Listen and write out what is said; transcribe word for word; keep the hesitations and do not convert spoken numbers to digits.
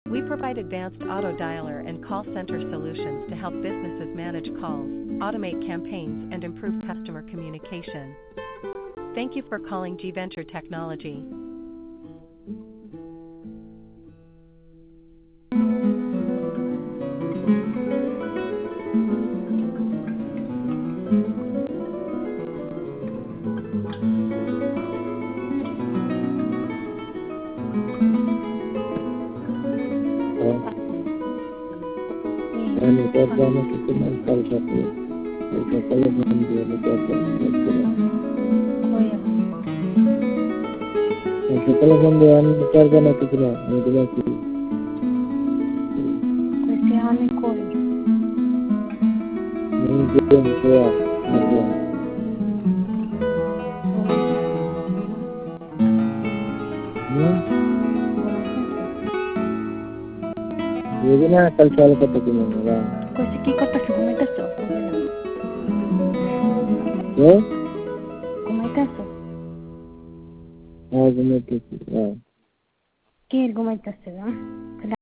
We provide advanced auto dialer and call center solutions to help businesses manage calls, automate campaigns, and improve customer communication. Thank you for calling G Venture Technology. Yani toplamda tutulan kalçaklı. Kalçaklı mandiyonu toplamda tutulan. Kalçaklı mandiyonu toplamda tutulan. Medula ki. Questi anni coi. Ini dia saya. Medula. Hmm. Jadi na kalçaklı tutulan orang. Questi chi cosa su come adesso? Ya? Come adesso? Ah, benar tu. Ah. Chi è il come adesso?